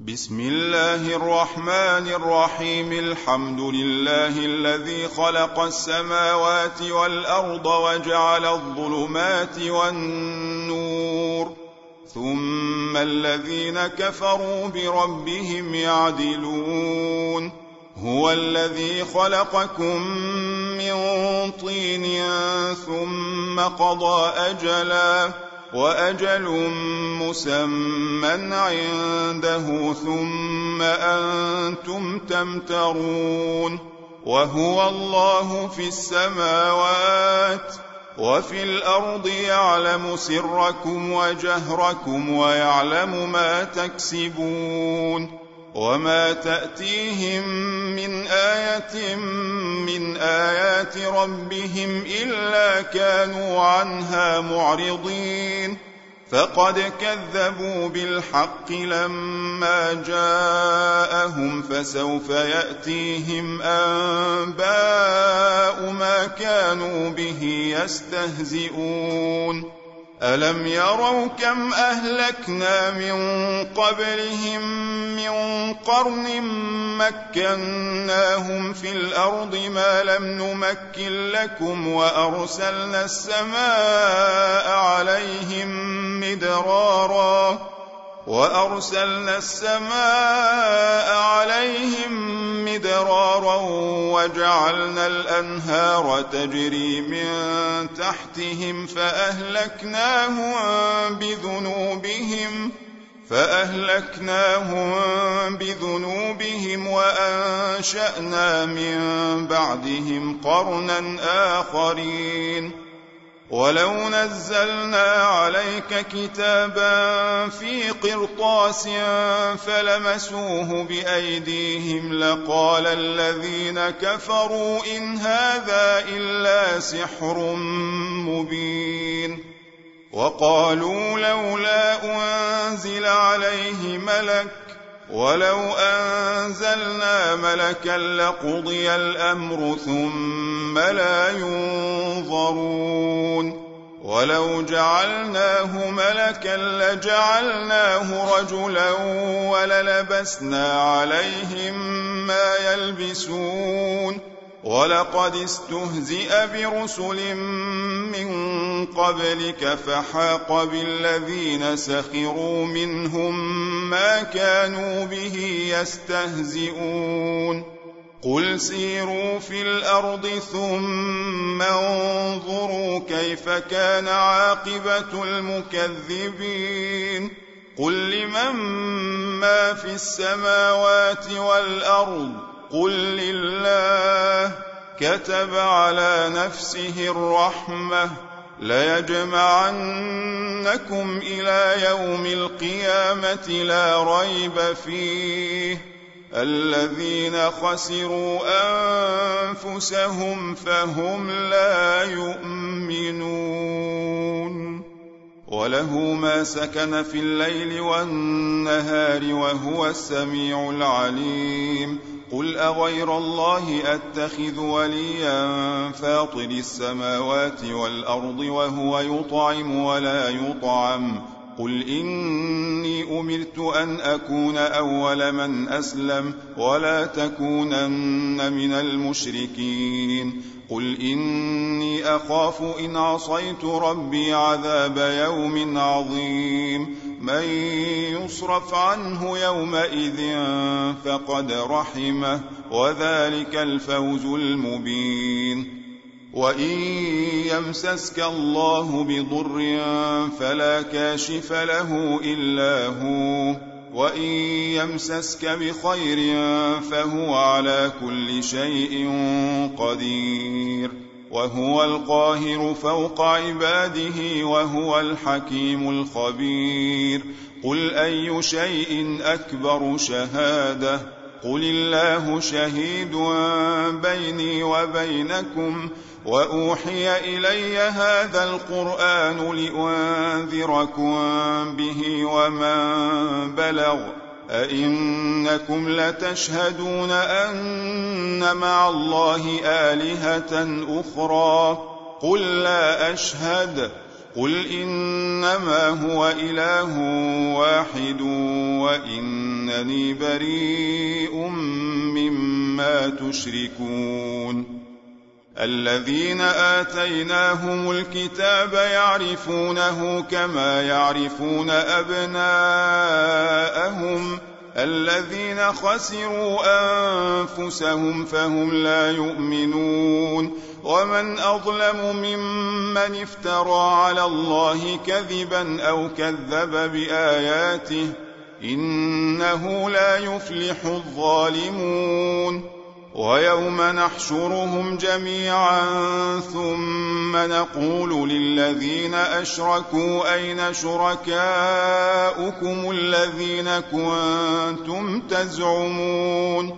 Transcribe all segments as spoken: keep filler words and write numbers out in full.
بسم الله الرحمن الرحيم. الحمد لله الذي خلق السماوات والأرض وجعل الظلمات والنور، ثم الذين كفروا بربهم يعدلون. هو الذي خلقكم من طين ثم قضى أجلا وأجل مسمى عنده ثم أنتم تمترون. وهو الله في السماوات وفي الأرض يعلم سركم وجهركم ويعلم ما تكسبون. وما تأتيهم من آية من آيات ربهم إلا كانوا عنها معرضين. فقد كذبوا بالحق لما جاءهم، فسوف يأتيهم أنباء ما كانوا به يستهزئون. ألم يروا كم أهلكنا من قبلهم من قرن مكناهم في الأرض ما لم نمكن لكم، وأرسلنا السماء عليهم مدرارا وأرسلنا السماء عليهم مدرارا وجعلنا الأنهار تجري من تحتهم فأهلكناهم بذنوبهم فأهلكناهم بذنوبهم وأنشأنا من بعدهم قرنا آخرين. ولو نزلنا عليك كتابا في قرطاس فلمسوه بأيديهم لقال الذين كفروا إن هذا إلا سحر مبين. وقالوا لولا أنزل عليه ملك ولو أنزلنا ملكا لقضي الأمر ثم لا ينظرون. ولو جعلناه ملكا لجعلناه رجلا وللبسنا عليهم ما يلبسون. ولقد استهزئ برسل من قبلك فحاق بالذين سخروا منهم ما كانوا به يستهزئون. قل سيروا في الأرض ثم انظروا كيف كان عاقبة المكذبين. قل لمن ما في السماوات والأرض قل لله. كتب على نفسه الرحمة ليجمعنكم إلى يوم القيامة لا ريب فيه. الذين خسروا أنفسهم فهم لا يؤمنون. وله ما سكن في الليل والنهار وهو السميع العليم. قل أغير الله أتخذ وليا فاطر السماوات والأرض وهو يطعم ولا يطعم. قل إني أمرت أن أكون أول من أسلم ولا تكونن من المشركين. قل إني أخاف إن عصيت ربي عذاب يوم عظيم. من يصرف عنه يومئذ فقد رحمه وذلك الفوز المبين. وإن يمسسك الله بضر فلا كاشف له إلا هو، وإن يمسسك بخير فهو على كل شيء قدير. وهو القاهر فوق عباده وهو الحكيم الخبير. قل أي شيء أكبر شهادة؟ قل الله شهيد بيني وبينكم. وأوحي إلي هذا القرآن لأنذركم به ومن بلغ. أئنكم لتشهدون أن مع الله آلهة أخرى؟ قل لا أشهد. قل إنما هو إله واحد وإنني بريء مما تشركون الذين آتيناهم الكتاب يعرفونه كما يعرفون أبناءهم الذين خسروا أنفسهم فهم لا يؤمنون ومن أظلم ممن افترى على الله كذبا أو كذب بآياته إنه لا يفلح الظالمون ويوم نحشرهم جميعا ثم نقول للذين أشركوا أين شركاؤكم الذين كنتم تزعمون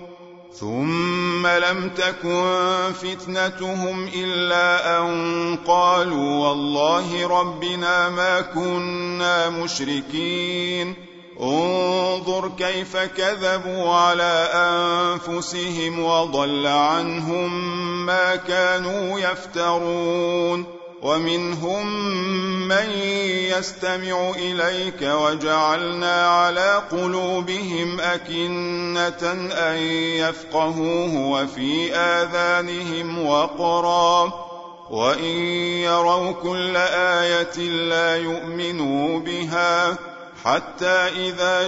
ثم لم تكن فتنتهم إلا أن قالوا والله ربنا ما كنا مشركين انظر كيف كذبوا على أنفسهم وضل عنهم ما كانوا يفترون ومنهم من يستمع إليك وجعلنا على قلوبهم أكنة أن يفقهوه وفي آذانهم وقرا وإن يروا كل آية لا يؤمنوا بها حتى إذا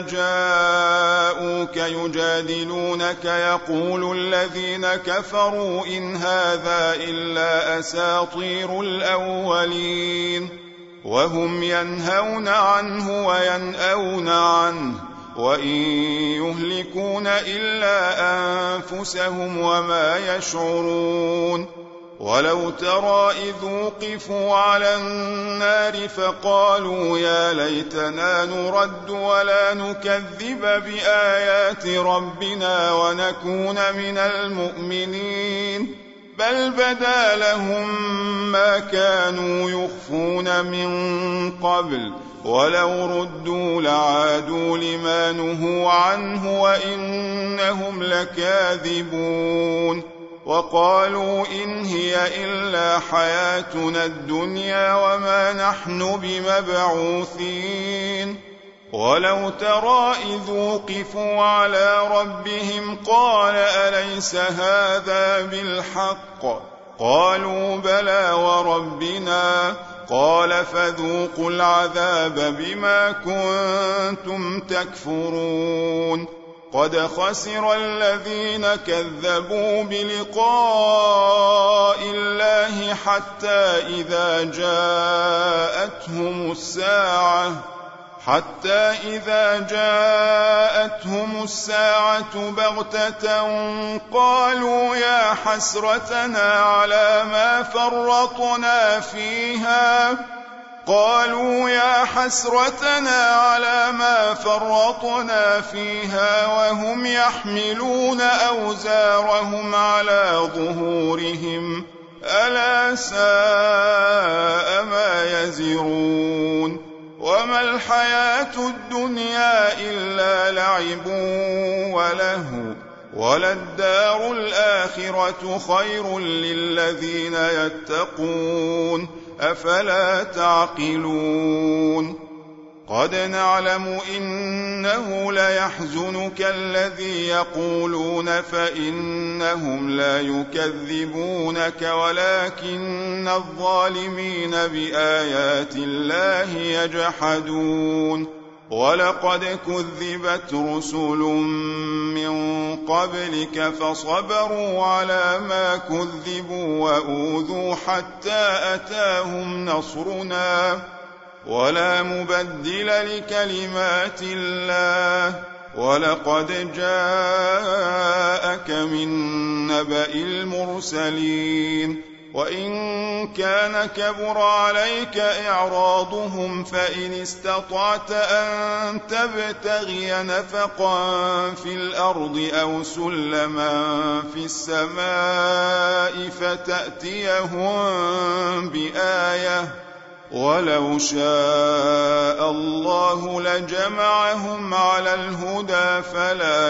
جاءوك يجادلونك يقول الذين كفروا إن هذا إلا أساطير الأولين وهم ينهون عنه وينأون عنه وإن يهلكون إلا أنفسهم وما يشعرون ولو ترى إذ وقفوا على النار فقالوا يا ليتنا نرد ولا نكذب بآيات ربنا ونكون من المؤمنين بل بدا لهم ما كانوا يخفون من قبل ولو ردوا لعادوا لما نهوا عنه وإنهم لكاذبون وقالوا إن هي إلا حياتنا الدنيا وما نحن بمبعوثين ولو ترى إذ وقفوا على ربهم قال أليس هذا بالحق قالوا بلى وربنا قال فذوقوا العذاب بما كنتم تكفرون قد خسر الذين كذبوا بلقاء الله حتى إذا جاءتهم الساعة حتى إذا جاءتهم الساعة بغتة قالوا يا حسرتنا على ما فرطنا فيها قالوا يا حسرتنا على ما فرطنا فيها وهم يحملون أوزارهم على ظهورهم ألا ساء ما يزرون وما الحياة الدنيا إلا لعب ولهو وللدار الآخرة خير للذين يتقون أفلا تعقلون قد نعلم إنه ليحزنك الذي يقولون فإنهم لا يكذبونك ولكن الظالمين بآيات الله يجحدون ولقد كذبت رسل من قبلك فصبروا على ما كذبوا وأوذوا حتى أتاهم نصرنا ولا مبدل لكلمات الله ولقد جاءك من نبأ المرسلين وإن كان كبر عليك إعراضهم فإن استطعت أن تبتغي نفقا في الأرض أو سلما في السماء فتأتيهم بآية ولو شاء الله لجمعهم على الهدى فلا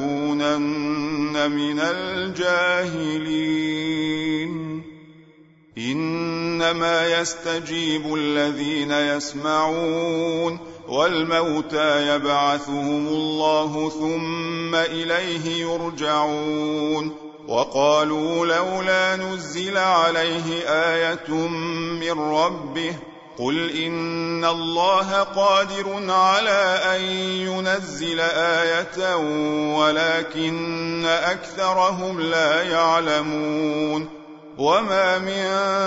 تكونن من الجاهلين إنما يستجيب الذين يسمعون والموتى يبعثهم الله ثم إليه يرجعون وقالوا لولا نزل عليه آية من ربه قل إن الله قادر على أن ينزل آية ولكن أكثرهم لا يعلمون وما من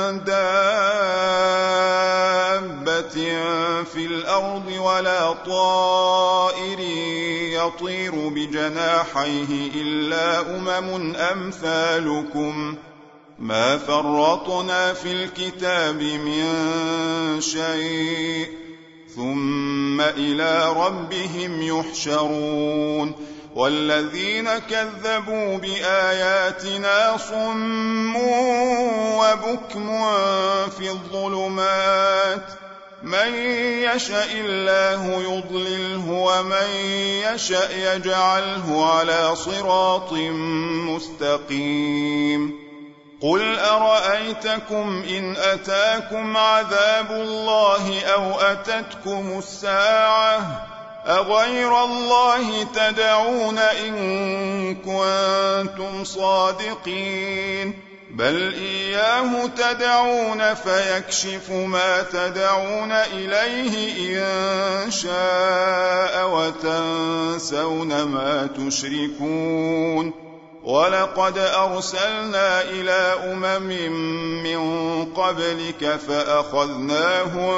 دابة في الأرض ولا طائر يطير بجناحيه إلا أمم أمثالكم ما فرطنا في الكتاب من شيء ثم إلى ربهم يحشرون والذين كذبوا بآياتنا صم وبكم في الظلمات من يشاء الله يضلله ومن يشاء يجعله على صراط مستقيم قل أرأيتكم إن أتاكم عذاب الله أو أتتكم الساعة أغير الله تدعون إن كنتم صادقين بل إياه تدعون فيكشف ما تدعون إليه إن شاء وتنسون ما تشركون ولقد أرسلنا إلى أمم من قبلك فأخذناهم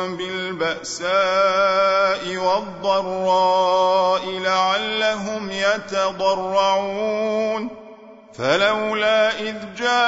بالبأساء والضراء لعلهم يتضرعون فلولا إذ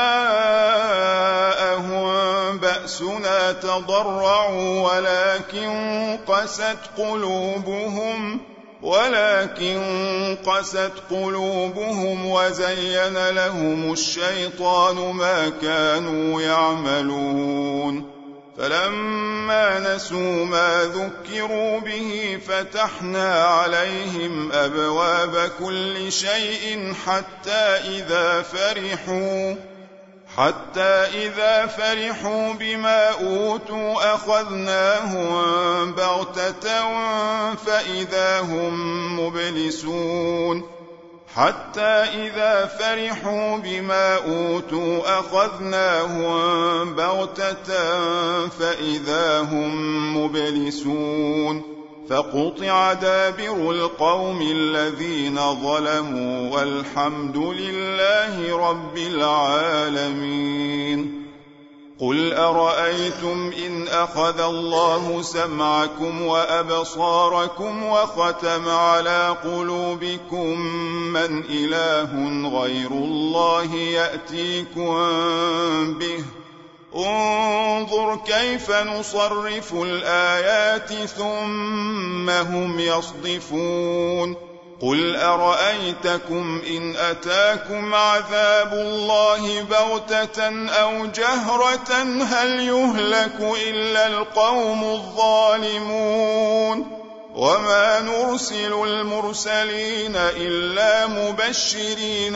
جاءهم بأسنا تضرعوا ولكن قست قلوبهم ولكن قست قلوبهم وزين لهم الشيطان ما كانوا يعملون فلما نسوا ما ذكروا به فتحنا عليهم أبواب كل شيء حتى إذا فرحوا حتى إذا فرحوا بما أوتوا أخذناهم بغتة فإذا هم مبلسون حتى إذا فرحوا بما أوتوا أخذناهم بغتة فإذا هم مبلسون فقطع دابر القوم الذين ظلموا والحمد لله رب العالمين قل أرأيتم إن أخذ الله سمعكم وأبصاركم وختم على قلوبكم من إله غير الله يأتيكم به انظر كيف نصرف الآيات ثم هم يصدفون قل أرأيتكم إن أتاكم عذاب الله بغتة أو جهرة هل يهلك إلا القوم الظالمون وما نرسل المرسلين إلا مبشرين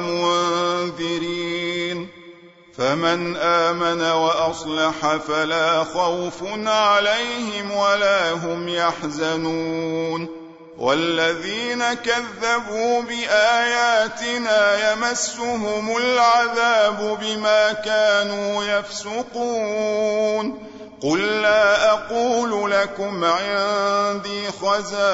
ومنذرين فمن آمن وأصلح فلا خوف عليهم ولا هم يحزنون والذين كذبوا بآياتنا يمسهم العذاب بما كانوا يفسقون قل لا أقول لكم عندي خزائن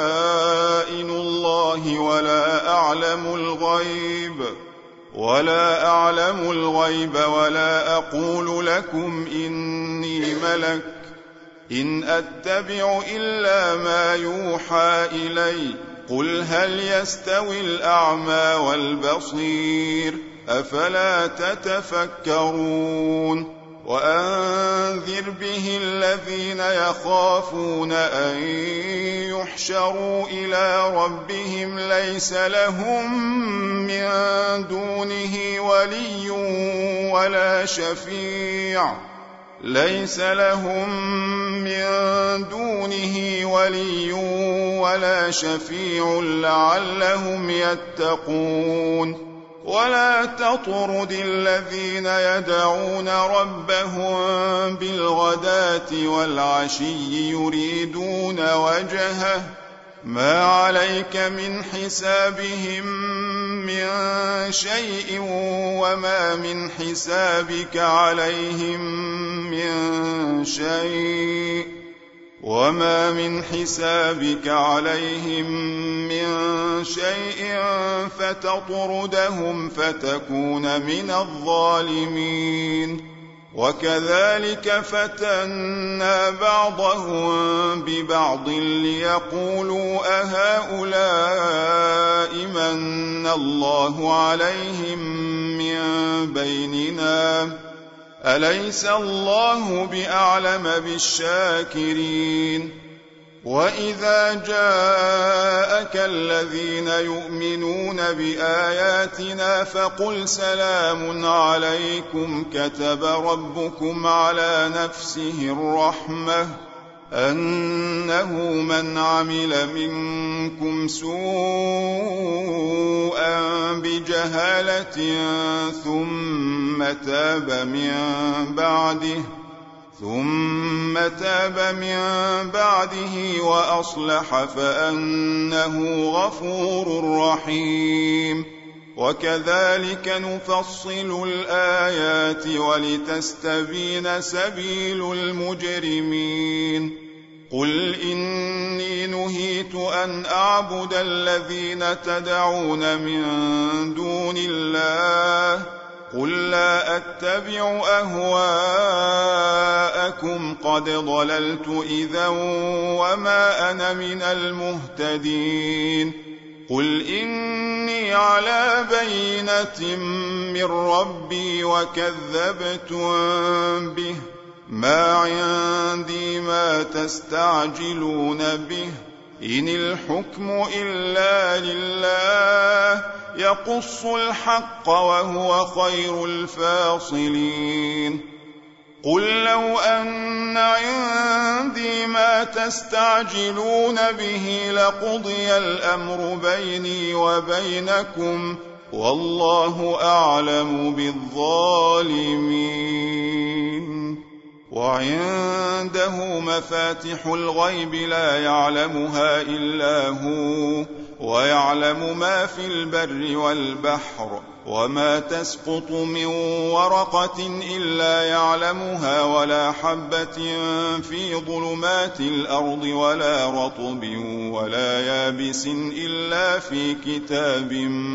الله ولا أعلم الغيب ولا أعلم الغيب ولا أقول لكم إني ملك إن أتبع إلا ما يوحى إلي قل هل يستوي الأعمى والبصير أفلا تتفكرون وأنذر به الذين يخافون أن يحشروا إلى ربهم ليس لهم من دونه ولي ولا شفيع ليس لهم من دونه ولي ولا شفيع لعلهم يتقون ولا تطرد الذين يدعون ربهم بالغداة والعشي يريدون وجهه ما عليك من حسابهم من شيء وما من حسابك عليهم من شيء وما من حسابك عليهم من شيء فتطردهم فتكون من الظالمين وكذلك فتنا بعضهم ببعض ليقولوا أهؤلاء من الله عليهم من بيننا أليس الله بأعلم بالشاكرين وإذا جاءك الذين يؤمنون بآياتنا فقل سلام عليكم كتب ربكم على نفسه الرحمة أنه من عمل منكم سوءا بجهالة ثم تاب من بعده ثم تاب من بعده وأصلح فأنه غفور رحيم وكذلك نفصل الآيات ولتستبين سبيل المجرمين قل إني نهيت أن أعبد الذين تدعون من دون الله قل لا أتبع أهواءكم قد ضللت إذا وما أنا من المهتدين قل إني على بينة من ربي وكذبتم به ما عندي ما تستعجلون به إن الحكم إلا لله يقص الحق وهو خير الفاصلين قل لو أن عندي ما تستعجلون به لقضي الأمر بيني وبينكم والله أعلم بالظالمين وعنده مفاتح الغيب لا يعلمها إلا هو ويعلم ما في البر والبحر وما تسقط من ورقة إلا يعلمها ولا حبة في ظلمات الأرض ولا رطب ولا يابس إلا في كتاب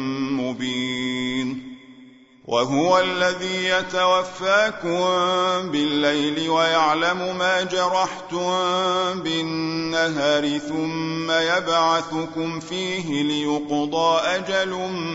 مبين وهو الذي يتوفاكم بالليل ويعلم ما جرحتم بالنهار ثم يبعثكم فيه ليقضى أجل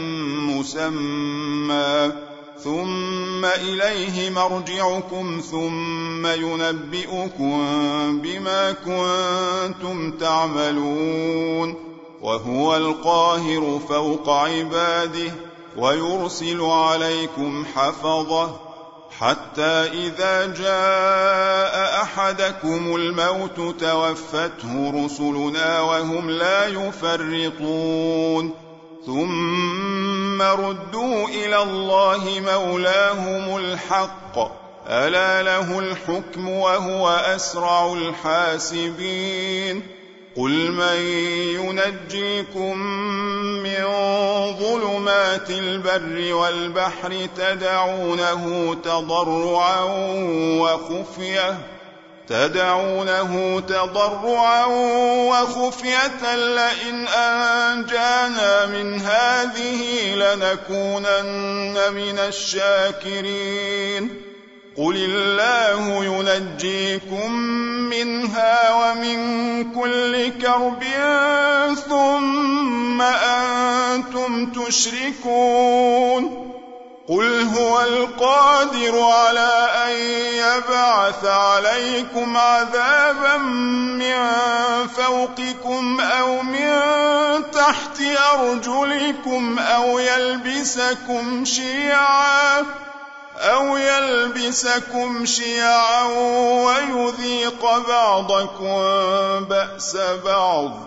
مسمى ثم إليه مرجعكم ثم ينبئكم بما كنتم تعملون وهو القاهر فوق عباده ويرسل عليكم حفظة حتى إذا جاء أحدكم الموت توفته رسلنا وهم لا يفرطون ثم ردوا إلى الله مولاهم الحق ألا له الحكم وهو أسرع الحاسبين قل من ينجيكم من ظلمات البر والبحر تدعونه تضرعا وخفية تدعونه تضرعا وخفية لئن أنجانا من هذه لنكونن من الشاكرين قل الله ينجيكم منها ومن كل كرب ثم أنتم تشركون قل هو القادر على أن يبعث عليكم عذابا من فوقكم أو من تحت أرجلكم أو يلبسكم شيعا أو يلبسكم شيعا ويذيق بعضكم بأس بعض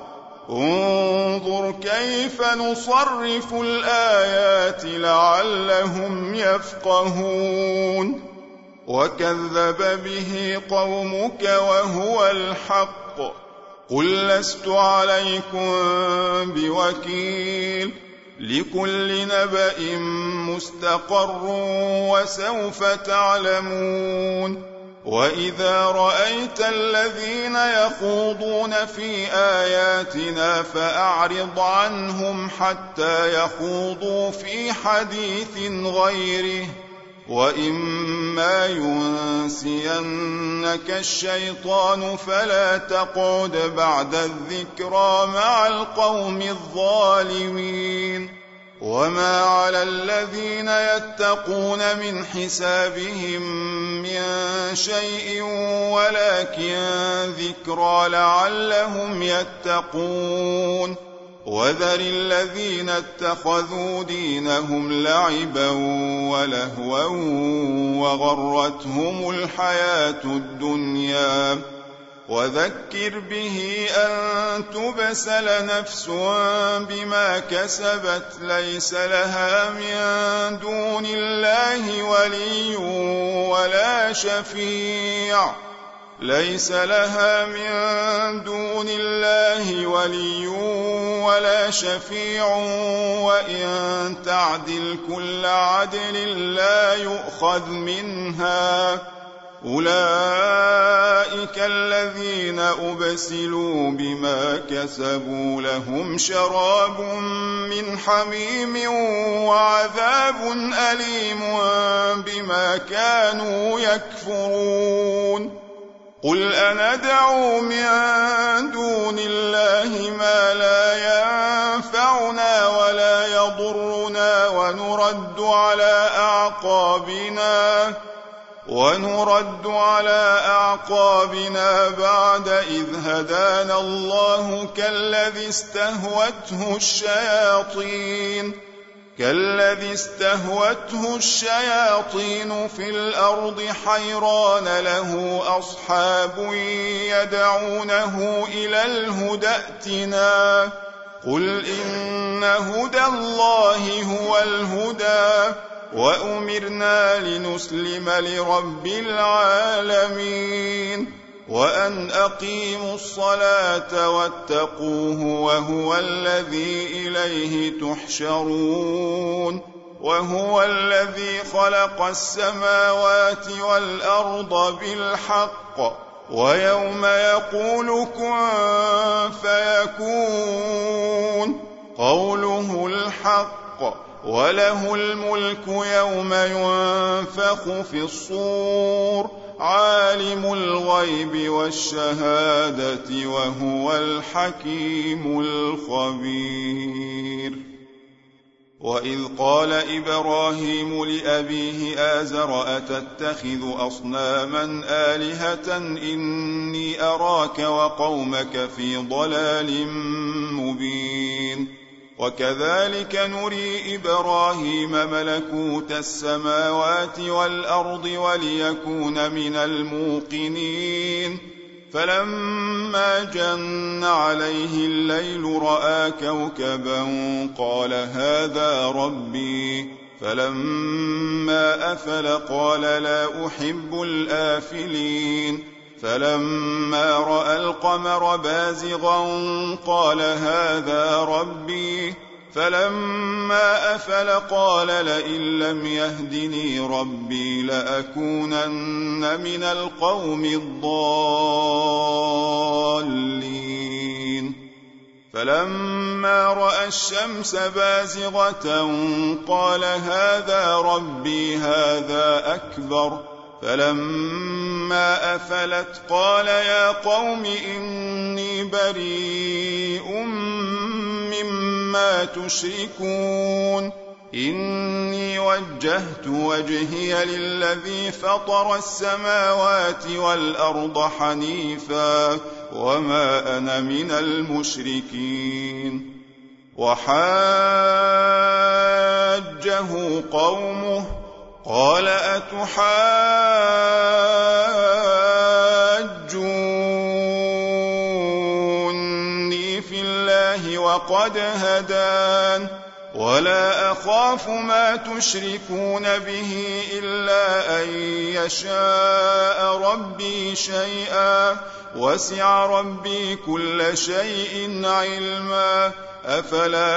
انظر كيف نصرف الآيات لعلهم يفقهون وكذب به قومك وهو الحق قل لست عليكم بوكيل لكل نبأ مستقر وسوف تعلمون وإذا رأيت الذين يخوضون في آياتنا فأعرض عنهم حتى يخوضوا في حديث غيره وإما ينسينك الشيطان فلا تقعد بعد الذكرى مع القوم الظالمين وما على الذين يتقون من حسابهم من شيء ولكن ذكرى لعلهم يتقون وذر الذين اتخذوا دينهم لعبا ولهوا وغرتهم الحياة الدنيا وذكر به أن تبسل نفس بما كسبت ليس لها من دون الله ولي ولا شفيع ليس لها من دون الله ولي ولا شفيع وإن تعدل كل عدل لا يؤخذ منها أولئك الذين أبسلوا بما كسبوا لهم شراب من حميم وعذاب أليم بما كانوا يكفرون قل أندعو من دون الله ما لا ينفعنا ولا يضرنا ونرد على أعقابنا ونرد على أعقابنا بعد إذ هدانا الله كالذي استهوته الشياطين كالذي استهوته الشياطين في الأرض حيران له أصحاب يدعونه إلى الهدى ائتنا قل إن هدى الله هو الهدى وأمرنا لنسلم لرب العالمين وأن أقيموا الصلاة واتقوه وهو الذي إليه تحشرون وهو الذي خلق السماوات والأرض بالحق ويوم يقول كن فيكون قوله الحق وله الملك يوم ينفخ في الصور عالم الغيب والشهادة وهو الحكيم الخبير وإذ قال إبراهيم لأبيه آزر أتتخذ أصناما آلهة إني أراك وقومك في ضلال مبين وكذلك نري إبراهيم ملكوت السماوات والأرض وليكون من الموقنين فلما جن عليه الليل رأى كوكبا قال هذا ربي فلما أفل قال لا أحب الآفلين فلما رأى القمر بازغا قال هذا ربي فلما أفل قال لئن لم يهدني ربي لأكونن من القوم الضالين فلما رأى الشمس بازغة قال هذا ربي هذا أكبر فلما أفلت قال يا قوم إني بريء مما تشركون إني وجهت وجهي للذي فطر السماوات والأرض حنيفا وما أنا من المشركين وحاجه قومه قال أتحاجوني في الله وقد هدان ولا أخاف ما تشركون به إلا أن يشاء ربي شيئا وسع ربي كل شيء علما أفلا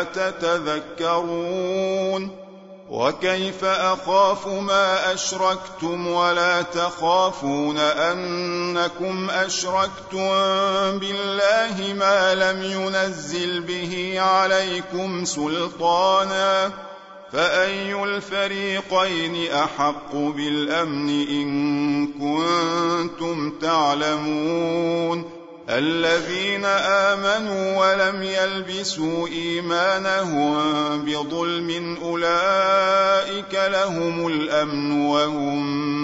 تتذكرون وكيف أخاف ما أشركتم ولا تخافون أنكم أشركتم بالله ما لم ينزل به عليكم سلطانا فأي الفريقين أحق بالأمن إن كنتم تعلمون الذين آمنوا ولم يلبسوا إيمانهم بظلم أولئك لهم الأمن وهم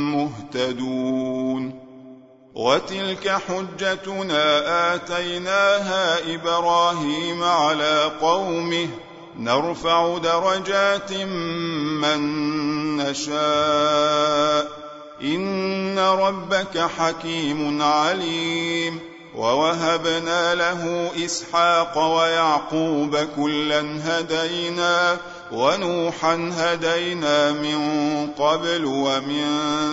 مهتدون وتلك حجتنا آتيناها إبراهيم على قومه نرفع درجات من نشاء إن ربك حكيم عليم ووهبنا له إسحاق ويعقوب كلا هدينا ونوحا هدينا من قبل ومن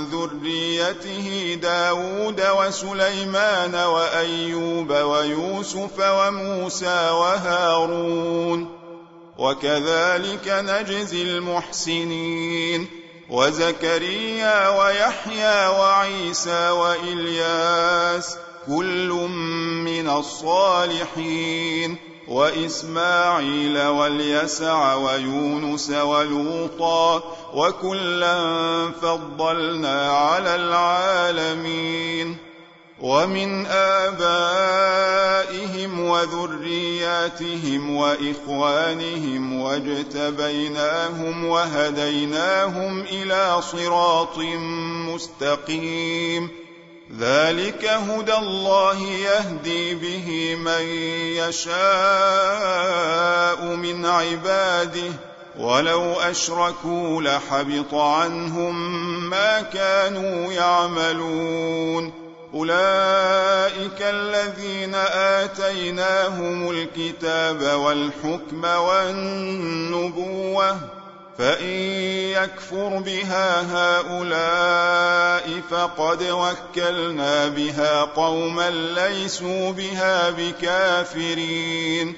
ذريته داود وسليمان وأيوب ويوسف وموسى وهارون وكذلك نجزي المحسنين وزكريا ويحيى وعيسى وإلياس كل من الصالحين وإسماعيل واليسع ويونس ولوطا وكلا فضلنا على العالمين ومن آبائهم وذرياتهم وإخوانهم واجتبيناهم وهديناهم إلى صراط مستقيم ذلك هدى الله يهدي به من يشاء من عباده ولو أشركوا لحبط عنهم ما كانوا يعملون أولئك الذين آتيناهم الكتاب والحكم والنبوة فإن يكفر بها هؤلاء فقد وكلنا بها قوما ليسوا بها بكافرين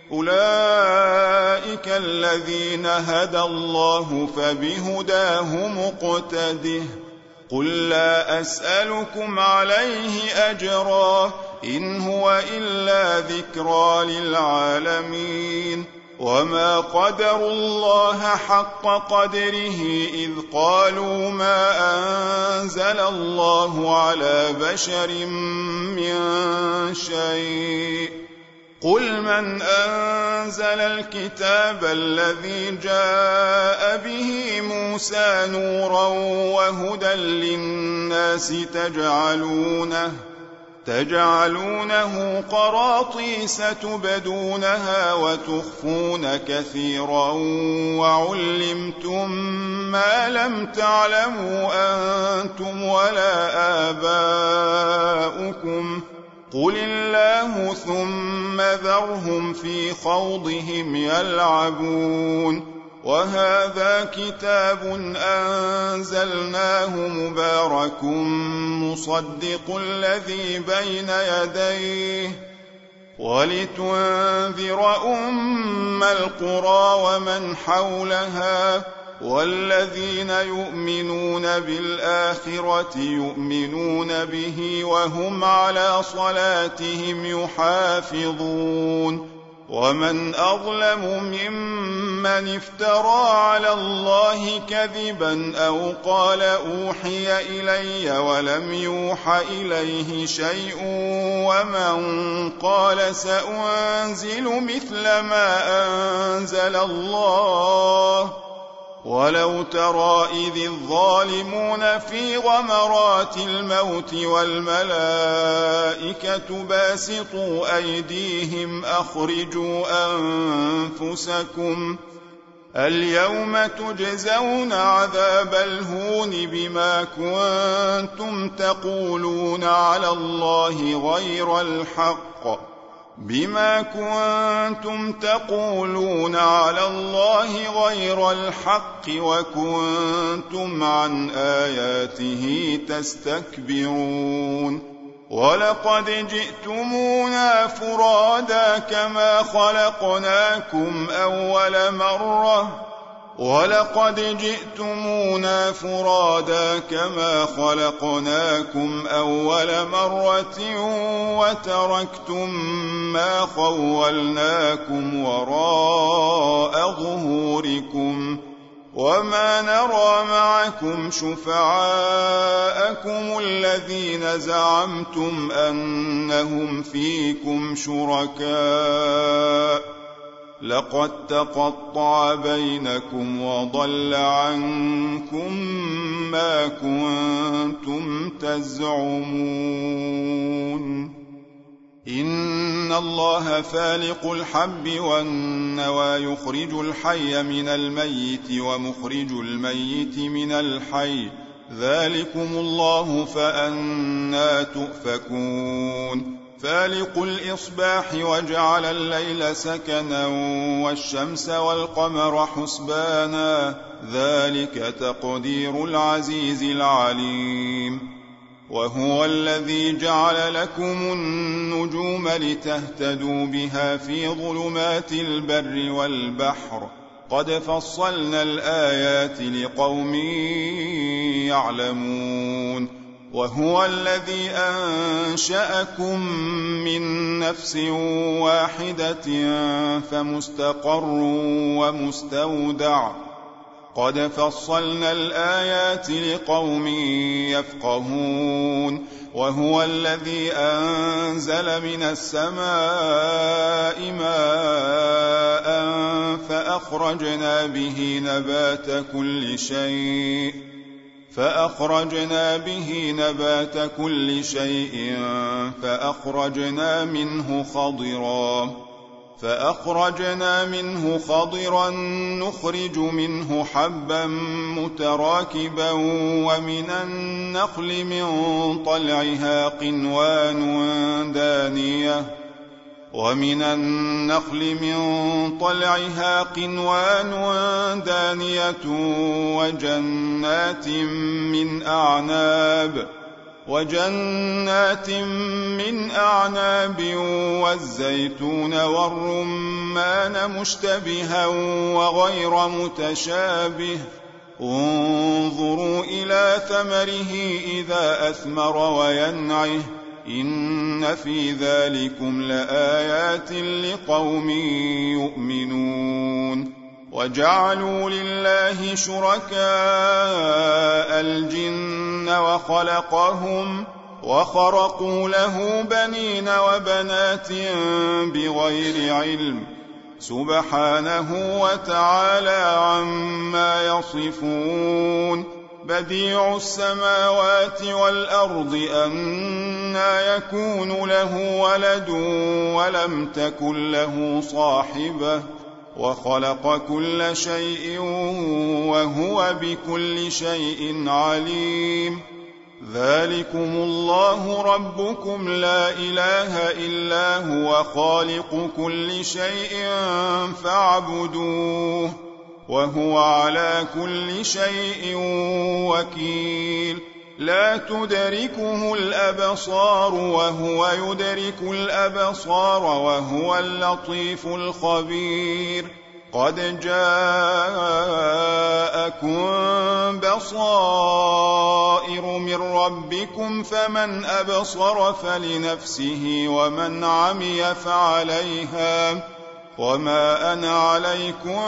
أولئك الذين هدى الله فبهداه مقتده قل لا أسألكم عليه أجرا إن هو إلا ذكرى للعالمين وما قدروا الله حق قدره إذ قالوا ما أنزل الله على بشر من شيء قل من أنزل الكتاب الذي جاء به موسى نورا وهدى للناس تجعلونه تجعلونه قراطيس تبدونها وتخفون كثيرا وعلمتم ما لم تعلموا أنتم ولا آباؤكم قل الله ثم ذرهم في خوضهم يلعبون وهذا كتاب أنزلناه مبارك مصدق الذي بين يديه ولتنذر أم القرى ومن حولها والذين يؤمنون بالآخرة يؤمنون به وهم على صلاتهم يحافظون ومن أظلم ممن افترى على الله كذبا أو قال أوحي إلي ولم يوح إليه شيء ومن قال سأنزل مثل ما أنزل الله ولو ترى إذ الظالمون في غمرات الموت والملائكة باسطوا أيديهم أخرجوا أنفسكم اليوم تجزون عذاب الهون بما كنتم تقولون على الله غير الحق بما كنتم تقولون على الله غير الحق وكنتم عن آياته تستكبرون ولقد جئتمونا فرادا كما خلقناكم أول مرة ولقد جئتمونا فرادا كما خلقناكم أول مرة وتركتم ما خولناكم وراء ظهوركم وما نرى معكم شفعاءكم الذين زعمتم أنهم فيكم شركاء لقد تقطع بينكم وضل عنكم ما كنتم تزعمون إن الله فالق الحب والنوى يخرج الحي من الميت ومخرج الميت من الحي ذلكم الله فأنى تؤفكون فالق الإصباح وجعل الليل سكنا والشمس والقمر حسبانا ذلك تقدير العزيز العليم وهو الذي جعل لكم النجوم لتهتدوا بها في ظلمات البر والبحر قد فصلنا الآيات لقوم يعلمون وهو الذي أنشأكم من نفس واحدة فمستقر ومستودع قد فصلنا الآيات لقوم يفقهون وهو الذي أنزل من السماء ماء فأخرجنا به نبات كل شيء فأخرجنا به نبات كل شيء فأخرجنا منه خضرا فأخرجنا منه خضرا نخرج منه حبا متراكبا ومن النخل من طلعها قنوان دانية ومن النخل من طلعها قنوان دانية وجنات من أعناب وجنات من أعناب والزيتون والرمان مشتبها وغير متشابه انظروا إلى ثمره إذا أثمر وينعه إن في ذلكم لآيات لقوم يؤمنون وجعلوا لله شركاء الجن وخلقهم وخرقوا له بنين وبنات بغير علم سبحانه وتعالى عما يصفون بديع السماوات والأرض أنى يكون له ولد ولم تكن له صاحبة وخلق كل شيء وهو بكل شيء عليم ذلكم الله ربكم لا إله إلا هو خالق كل شيء فاعبدوه وهو على كل شيء وكيل لا تدركه الأبصار وهو يدرك الأبصار وهو اللطيف الخبير قد جاءكم بصائر من ربكم فمن أبصر فلنفسه ومن عمي فعليها وما أنا عليكم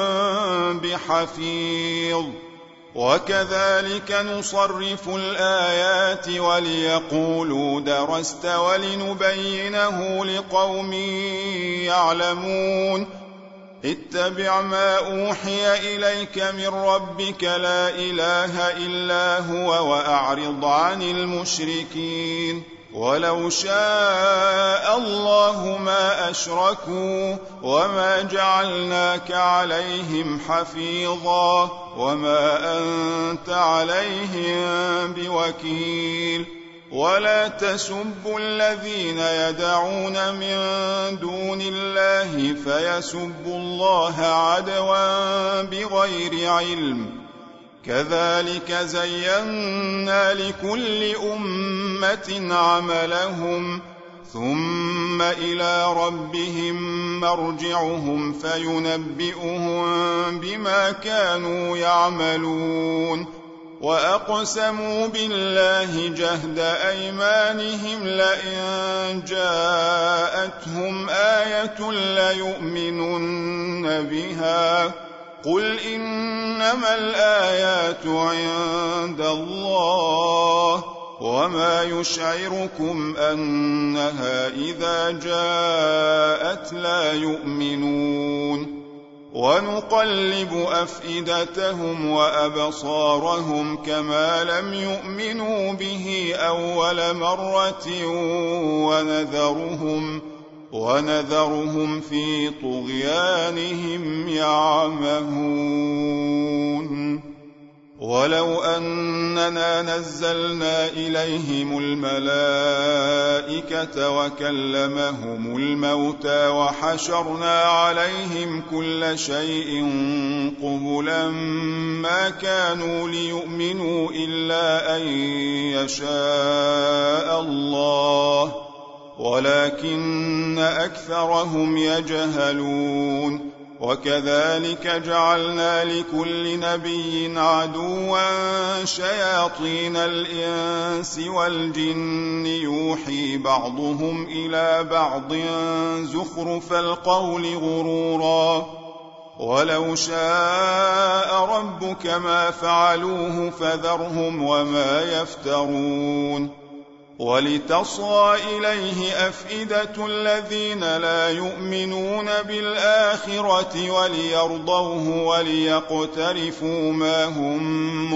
بحفيظ وكذلك نصرف الآيات وليقولوا درست ولنبينه لقوم يعلمون اتبع ما أوحي إليك من ربك لا إله إلا هو وأعرض عن المشركين ولو شاء الله ما أشركوا وما جعلناك عليهم حفيظا وما أنت عليهم بوكيل ولا تسبوا الذين يدعون من دون الله فيسبوا الله عدوا بغير علم كذلك زينا لكل أمة عملهم ثم إلى ربهم مرجعهم فينبئهم بما كانوا يعملون وأقسموا بالله جهد أيمانهم لئن جاءتهم آية ليؤمنن بها قل إنما الآيات عند الله وما يشعركم أنها إذا جاءت لا يؤمنون ونقلب أفئدتهم وأبصارهم كما لم يؤمنوا به أول مرة ونذرهم ونذرهم في طغيانهم يعمهون ولو أننا نزلنا إليهم الملائكة وكلمهم الموتى وحشرنا عليهم كل شيء قبلا ما كانوا ليؤمنوا إلا أن يشاء الله ولكن أكثرهم يجهلون وكذلك جعلنا لكل نبي عدوا شياطين الإنس والجن يوحي بعضهم إلى بعض زخرف القول غرورا ولو شاء ربك ما فعلوه فذرهم وما يفترون ولتصغى إليه أفئدة الذين لا يؤمنون بالآخرة وليرضوه وليقترفوا ما هم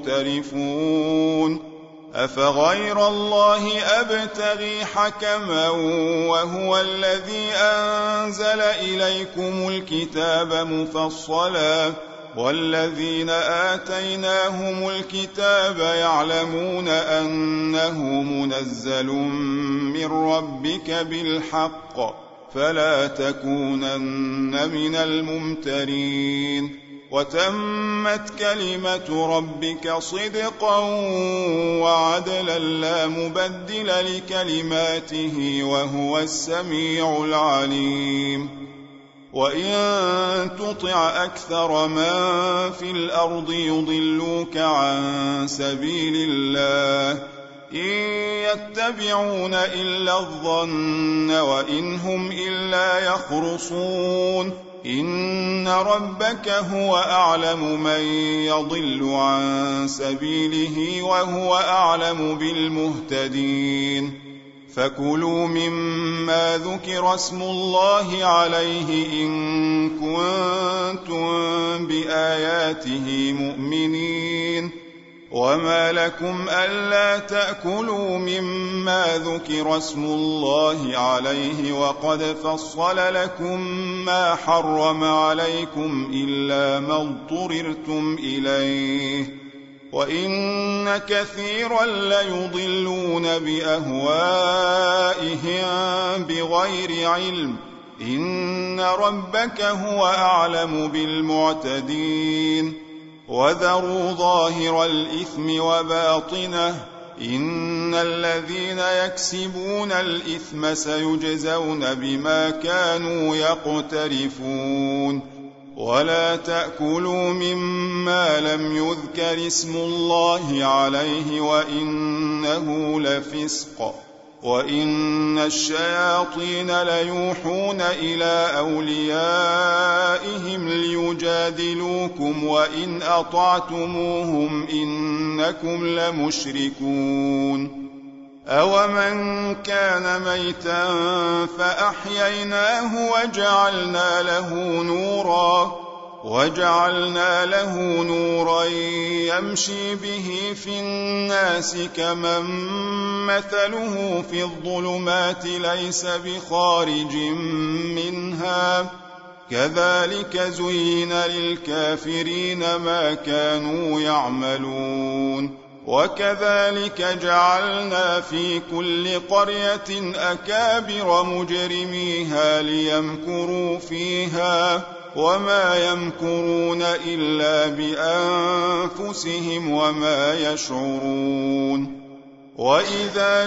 مقترفون أفغير الله أبتغي حكما وهو الذي أنزل إليكم الكتاب مفصلا والذين آتيناهم الكتاب يعلمون أنه منزل من ربك بالحق فلا تكونن من الممترين وتمت كلمة ربك صدقا وعدلا لا مبدل لكلماته وهو السميع العليم وإن تطع أكثر من في الأرض يضلوك عن سبيل الله إن يتبعون إلا الظن وإن هم إلا يخرصون إن ربك هو أعلم من يضل عن سبيله وهو أعلم بالمهتدين فكلوا مما ذكر اسم الله عليه إن كنتم بآياته مؤمنين وما لكم ألا تأكلوا مما ذكر اسم الله عليه وقد فصل لكم ما حرم عليكم إلا ما اضطررتم إليه وإن كثيرا ليضلون بأهوائهم بغير علم إن ربك هو أعلم بالمعتدين وذروا ظاهر الإثم وباطنه إن الذين يكسبون الإثم سيجزون بما كانوا يقترفون ولا تأكلوا مما لم يذكر اسم الله عليه وإنه لفسق وإن الشياطين ليوحون إلى أوليائهم ليجادلوكم وإن أطعتموهم إنكم لمشركون أومن كان ميتا فأحييناه وجعلنا له نورا وجعلنا له نورا يمشي به في الناس كمن مثله في الظلمات ليس بخارج منها كذلك زين للكافرين ما كانوا يعملون وكذلك جعلنا في كل قرية أكابر مجرميها ليمكروا فيها وما يمكرون إلا بأنفسهم وما يشعرون. وإذا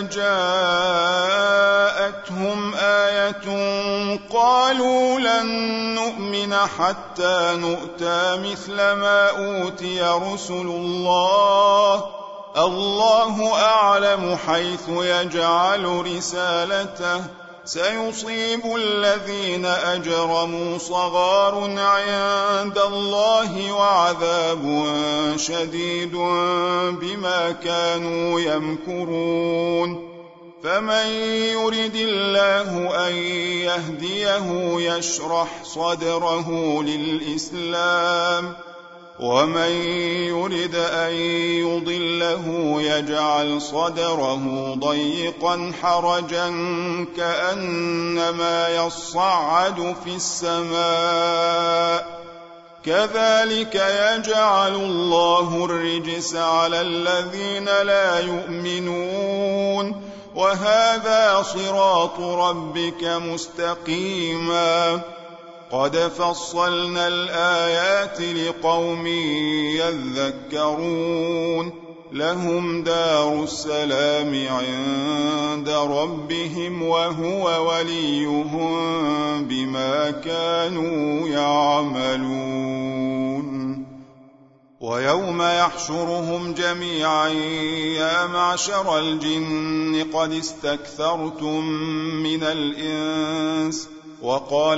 جاءتهم آية قالوا لن نؤمن حتى نؤتى مثل ما أوتي رسل الله الله أعلم حيث يجعل رسالته سيصيب الذين أجرموا صغار عند الله وعذاب شديد بما كانوا يمكرون. فمن يرد الله أن يهديه يشرح صدره للإسلام ومن يرد أن يضله يجعل صدره ضيقا حرجا كأنما يصعد في السماء كذلك يجعل الله الرجس على الذين لا يؤمنون وهذا صراط ربك مستقيما قد فصلنا الآيات لقوم يذكرون لهم دار السلام عند ربهم وهو وليهم بما كانوا يعملون. ويوم يحشرهم جميعا يا معشر الجن قد استكثرتم من الإنس وقال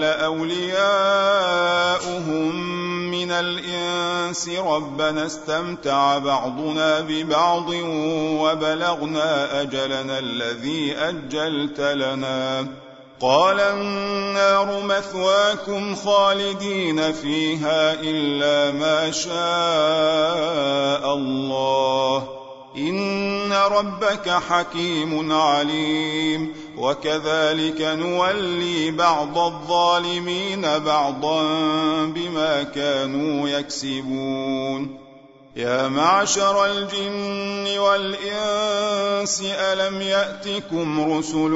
أولياؤهم من الإنس ربنا استمتع بعضنا ببعض وبلغنا أجلنا الذي أجلت لنا قال النار مثواكم خالدين فيها إلا ما شاء الله إن ربك حكيم عليم. وكذلك نولي بعض الظالمين بعضا بما كانوا يكسبون. يا معشر الجن والإنس ألم يأتكم رسل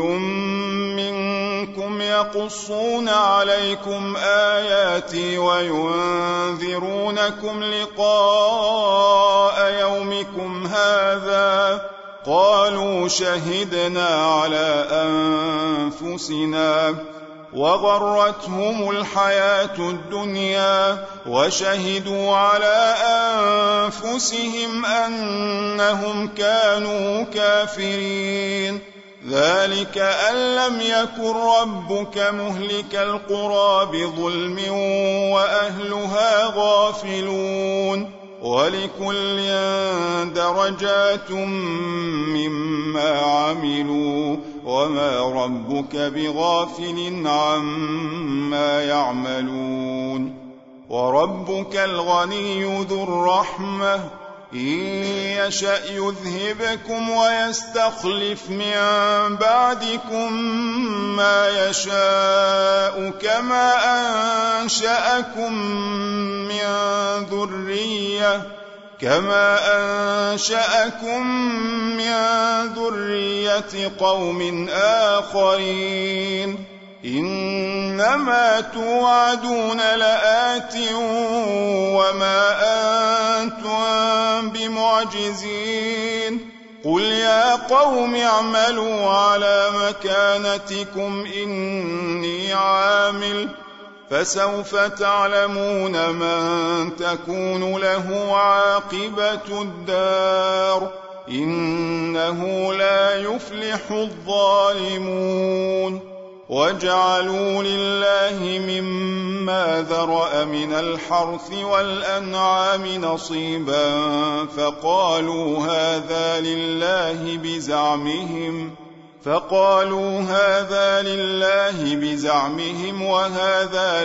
منكم يقصون عليكم آياتي وينذرونكم لقاء يومكم هذا قالوا شهدنا على أنفسنا وغرتهم الحياة الدنيا وشهدوا على أنفسهم أنهم كانوا كافرين ذلك أن لم يكن ربك مهلك القرى بظلم وأهلها غافلون ولكل درجات مما عملوا وما ربك بغافل عما يعملون. وربك الغني ذو الرحمة إن يشأ يذهبكم ويستخلف من بعدكم ما يشاء كما أنشأكم من ذرية كما أنشأكم من ذرية قوم آخرين إنما توعدون لآت وما أنتم بمعجزين قل يا قوم اعملوا على مكانتكم إني عامل فسوف تعلمون من تكون له عاقبة الدار إنه لا يفلح الظالمون. وجعلوا لله مما ذرأ من الحرث والأنعام نصيبا فقالوا هذا لله بزعمهم فقالوا هذا لله بزعمهم وهذا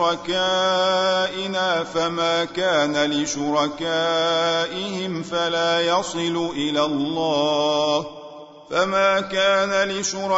لشركائنا فما كان لشركائهم فلا يصل إلى الله فما كان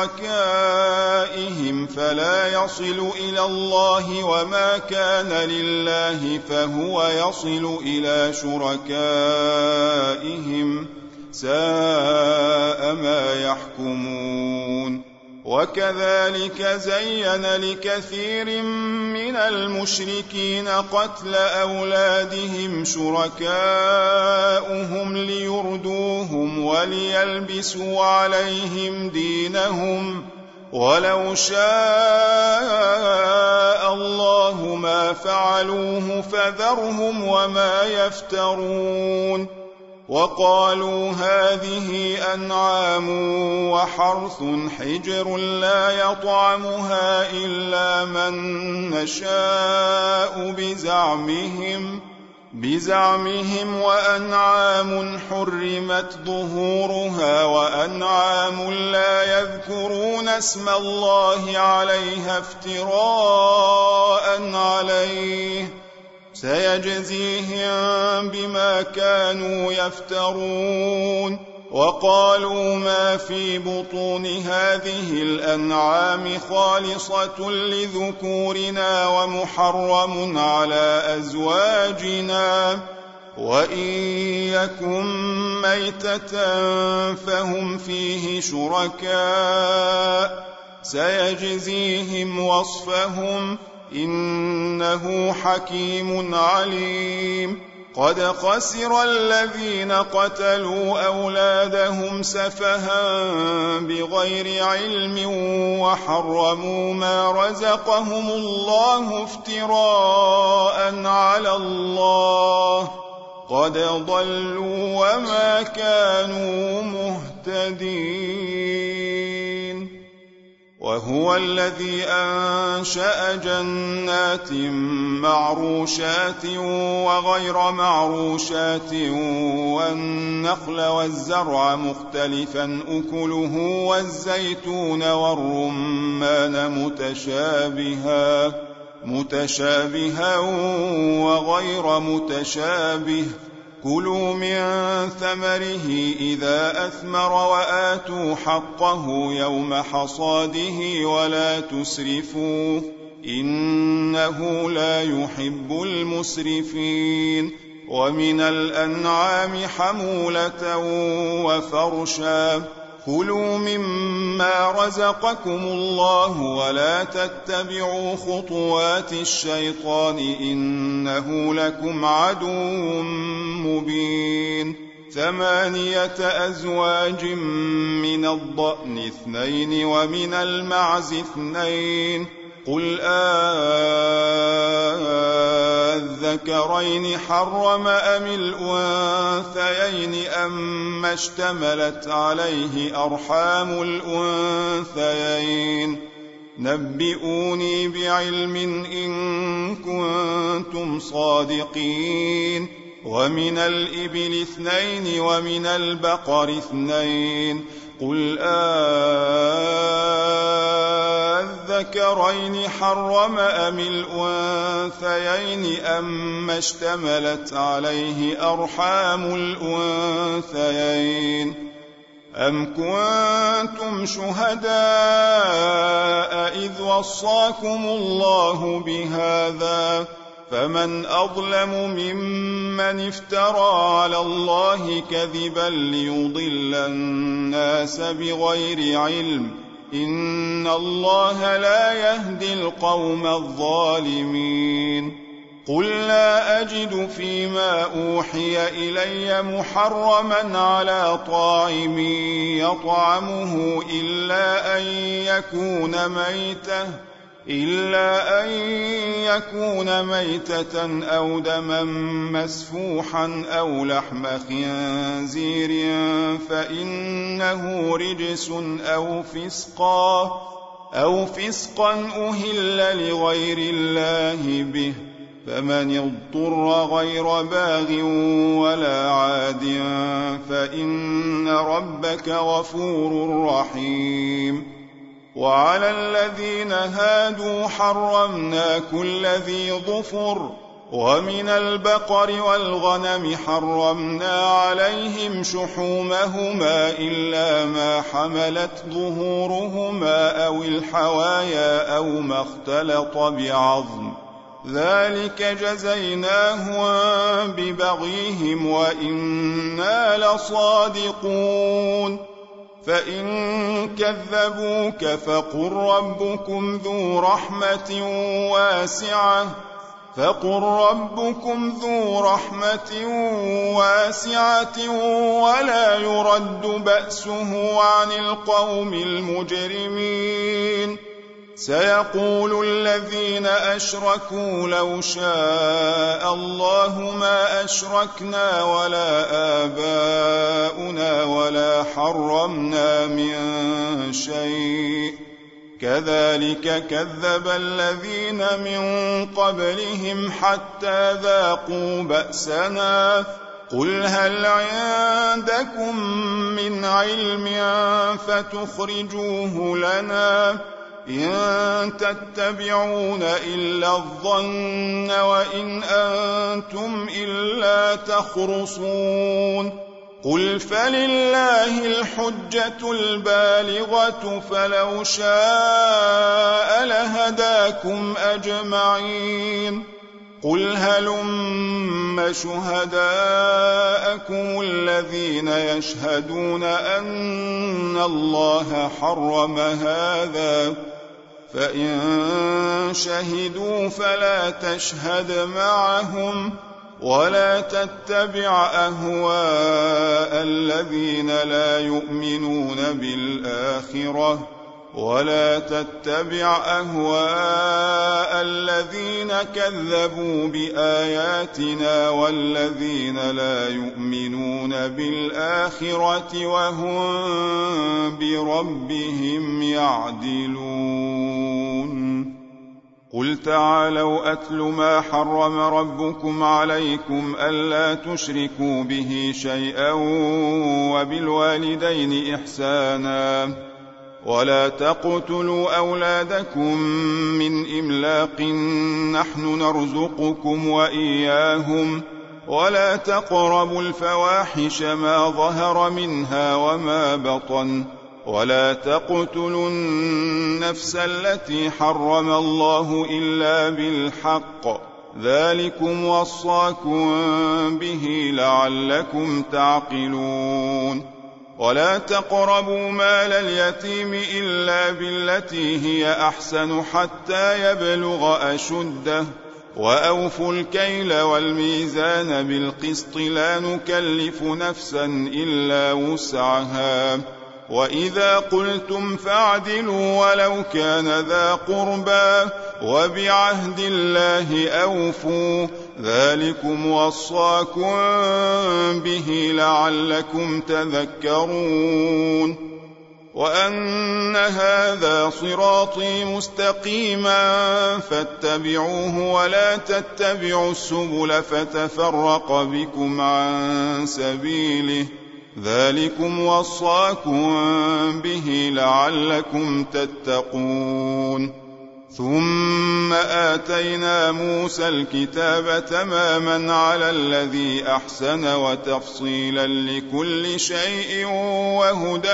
لشركائهم فلا يصل إلى الله وما كان لله فهو يصل إلى شركائهم ساء ما يحكمون. وكذلك زين لكثير من المشركين قتل أولادهم شركاؤهم ليردوهم وليلبسوا عليهم دينهم، ولو شاء الله ما فعلوه فذرهم وما يفترون. وقالوا هذه أنعام وحرث حجر لا يطعمها إلا من نشاء بزعمهم بزعمهم وأنعام حرمت ظهورها وأنعام لا يذكرون اسم الله عليها افتراء عليه سيجزيهم بما كانوا يفترون. وقالوا ما في بطون هذه الأنعام خالصة لذكورنا ومحرم على أزواجنا، وإن يكن ميتة فهم فيه شركاء سيجزيهم وصفهم إنه حكيم عليم. قد خسر الذين قتلوا أولادهم سفها بغير علم وحرموا ما رزقهم الله افتراء على الله قد ضلوا وما كانوا مهتدين. وهو الذي أنشأ جنات معروشات وغير معروشات والنخل والزرع مختلفا أكله والزيتون والرمان متشابها متشابها وغير متشابه كلوا من ثمره إذا أثمر وآتوا حقه يوم حصاده ولا تسرفوا إنه لا يحب المسرفين. ومن الأنعام حمولة وفرشا كلوا مما رزقكم الله ولا تتبعوا خطوات الشيطان إنه لكم عدو مبين. ثمانية أزواج من الضأن اثنين ومن المعز اثنين قل أذكرين حرم أم الأنثيين أما اشتملت عليه أرحام الأنثيين نبئوني بعلم إن كنتم صادقين. ومن الإبل اثنين ومن البقر اثنين قل أذكرين حرم أم الأنثيين أما اشتملت عليه أرحام الأنثيين أم كنتم شهداء إذ وصاكم الله بهذا فمن أظلم ممن افترى على الله كذبا ليضل الناس بغير علم إن الله لا يهدي القوم الظالمين. قل لا أجد فيما أوحي إلي محرما على طاعم يطعمه إلا أن يكون ميتة إلا أن يكون ميتة أو دما مسفوحا أو لحم خنزير فإنه رجس أو فسقا أو فسقا أهل لغير الله به فمن اضطر غير باغ ولا عاد فإن ربك غفور رحيم. وعلى الذين هادوا حرمنا كل ذي ظفر ومن البقر والغنم حرمنا عليهم شحومهما إلا ما حملت ظهورهما أو الحوايا أو ما اختلط بعظم ذلك جزيناهم ببغيهم وإنا لصادقون فإن كذبوك فقل ربكم ذو رحمة واسعة فقل ربكم ذو رحمة واسعة ولا يرد بأسه عن القوم المجرمين سيقول الذين أشركوا لو شاء الله ما أشركنا ولا آباؤنا ولا حرمنا من شيء كذلك كذب الذين من قبلهم حتى ذاقوا بأسنا قل هل عندكم من علم فتخرجوه لنا إن تتبعون إلا الظن وإن أنتم إلا تخرصون قل فلله الحجة البالغة فلو شاء لهداكم أجمعين قل هلم شهداءكم الذين يشهدون أن الله حرم هذا فإن شهدوا فلا تشهد معهم ولا تتبع أهواء الذين لا يؤمنون بالآخرة ولا تتبع أهواء الذين كذبوا بآياتنا والذين لا يؤمنون بالآخرة وهم بربهم يعدلون قل تعالوا أتل ما حرم ربكم عليكم ألا تشركوا به شيئا وبالوالدين إحسانا ولا تقتلوا أولادكم من إملاق نحن نرزقكم وإياهم ولا تقربوا الفواحش ما ظهر منها وما بطن ولا تقتلوا النفس التي حرم الله إلا بالحق ذلكم وصاكم به لعلكم تعقلون ولا تقربوا مال اليتيم إلا بالتي هي أحسن حتى يبلغ أشده وأوفوا الكيل والميزان بالقسط لا نكلف نفسا إلا وسعها وإذا قلتم فاعدلوا ولو كان ذا قربى وبعهد الله أوفوا ذلكم وصاكم به لعلكم تذكرون وأن هذا صراطي مستقيما فاتبعوه ولا تتبعوا السبل فتفرق بكم عن سبيله ذلكم وصاكم به لعلكم تتقون ثم آتينا موسى الكتاب تماما على الذي أحسن وتفصيلا لكل شيء وهدى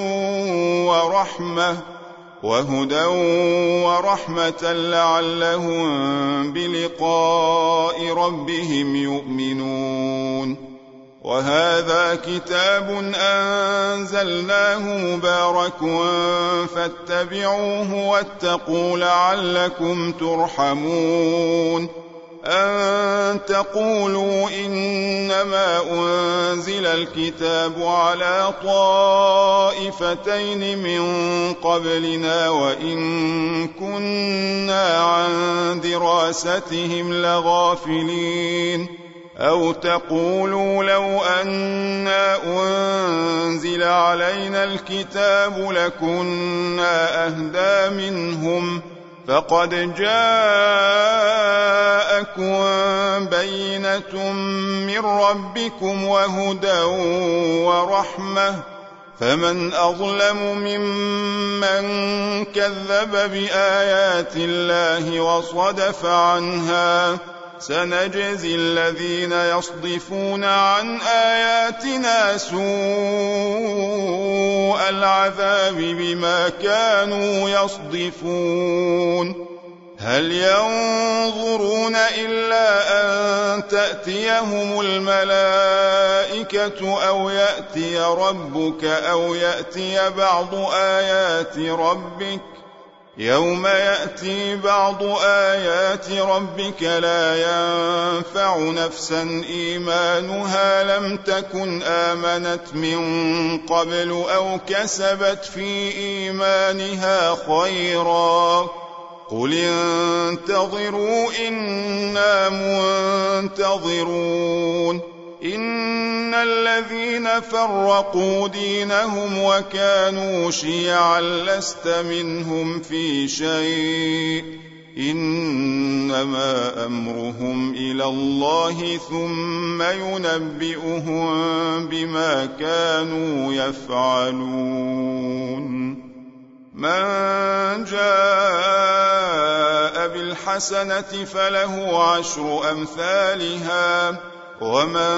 ورحمة وهدى ورحمة لعلهم بلقاء ربهم يؤمنون وهذا كتاب أنزلناه مبارك فاتبعوه واتقوا لعلكم ترحمون أن تقولوا إنما أنزل الكتاب على طائفتين من قبلنا وإن كنا عن دراستهم لغافلين أو تقولوا لو أنا أنزل علينا الكتاب لكنا أهدى منهم فقد جاءكم بينة من ربكم وهدى ورحمة فمن أظلم ممن كذب بآيات الله وصدف عنها سنجزي الذين يصدفون عن آياتنا سوء العذاب بما كانوا يصدفون هل ينظرون إلا أن تأتيهم الملائكة أو يأتي ربك أو يأتي بعض آيات ربك يوم يأتي بعض آيات ربك لا ينفع نفسا إيمانها لم تكن آمنت من قبل أو كسبت في إيمانها خيرا قل انتظروا إنا منتظرون إن الذين فرقوا دينهم وكانوا شيعا لست منهم في شيء إنما أمرهم إلى الله ثم ينبئهم بما كانوا يفعلون من جاء بالحسنة فله عشر أمثالها ومن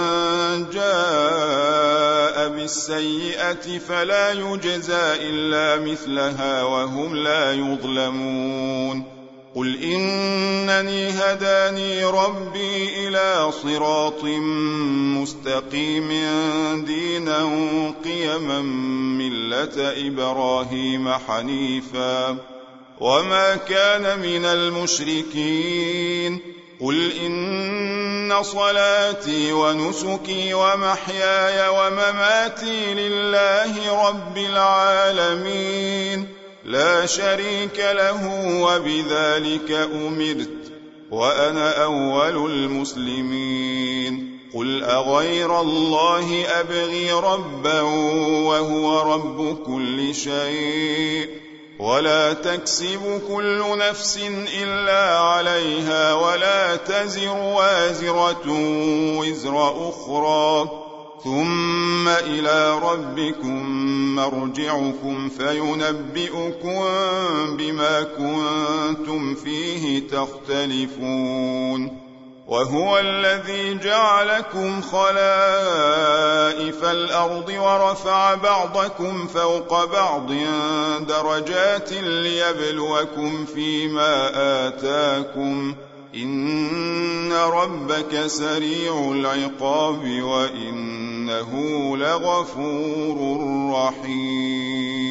جاء بالسيئة فلا يجزى إلا مثلها وهم لا يظلمون قل إنني هداني ربي إلى صراط مستقيم دينا قيما ملة إبراهيم حنيفا وما كان من المشركين قل إن صلاتي ونسكي ومحياي ومماتي لله رب العالمين لا شريك له وبذلك أمرت وأنا أول المسلمين قل أغير الله أبغي ربا وهو رب كل شيء ولا تكسب كل نفس إلا عليها ولا تزر وازرة وزر أخرى ثم إلى ربكم مرجعكم فينبئكم بما كنتم فيه تختلفون وهو الذي جعلكم خلائف الأرض ورفع بعضكم فوق بعض درجات ليبلوكم فيما آتاكم إن ربك سريع العقاب وإنه لغفور رحيم